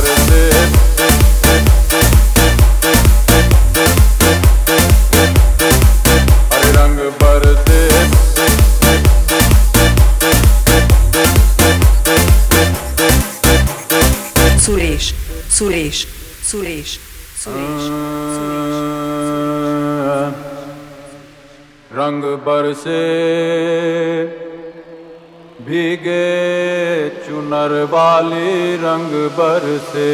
बरसे हरे रंग बरसे सुरेश सुरेश सुरेश सुरेश रंग बरसे भीगे चुनर वाली रंग बरसे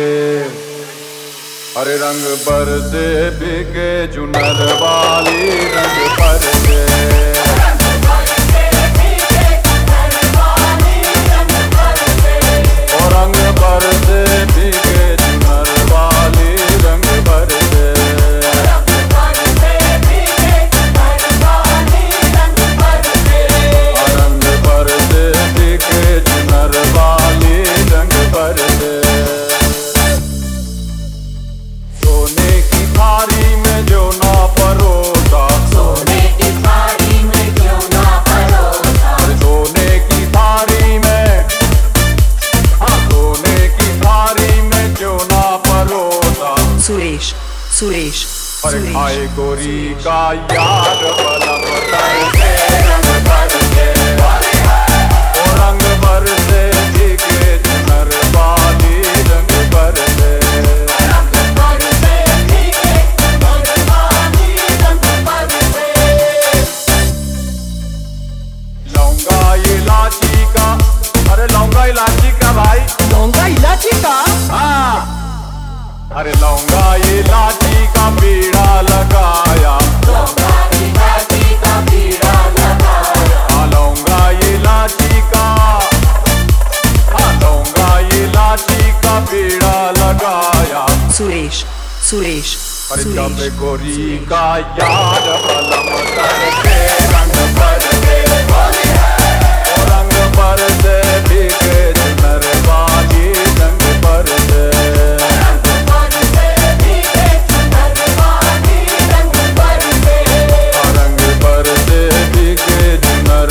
हरे रंग बरसे भीगे चुनर वाली रंग बरसे और रंग बरसे भीगे चुनर वाली रंग बरसे वाली रंग बरसे सोने की थाली में जो ना परोसा सोने की थाली में क्यों ना परोसा सोने की थाली में हाँ सोने की थाली में क्यों ना परोसा सुरेश सुरेश अरे सुरेश खाए गोरी का यार बलम बरसे रंग बरसे और रंग बरसे भीगे चुनर वाली रंग बरसे लौंगा इलायची का अरे लौंगा इलायची का भाई लौंगा इलायची का हाँ अरे लौंगा इलायची का बीड़ा लगाया लौंगा इलायची का बीड़ा लगाया लौंगा इलायची का लौंगा इलायची का बीड़ा लगाया सुरेश सुरेश अरे सुरेश जब गोरी का याद बलम करके रंग बरसे और रंग बरसे भीगे चुनर वाली रंग बरसे रंग बरसे भीगे चुनर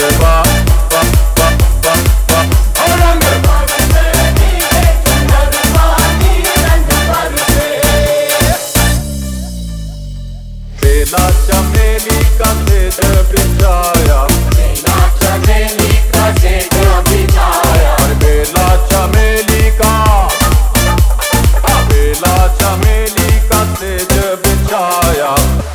बेला चमेली का सेज बिछाया बेला चमेली का सेज बिछाया बेला चमेली का सेज बिछाया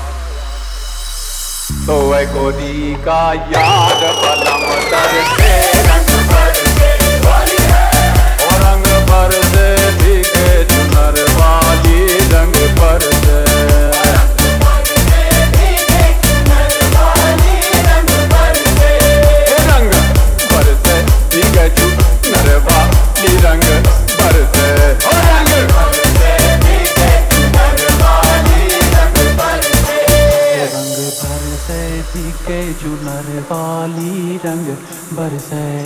तो है गोरी का याद बलम करके रंग बरसे और रंग बरसे भीगे चुनर वाली रंग बरसे रंग बरसे भीगे चुनर वाली रंग बरसे और रंग बरसे भीगे चुनर वाली रंग बरसे रंग बरसे भीगे चुनर वाली रंग बरसे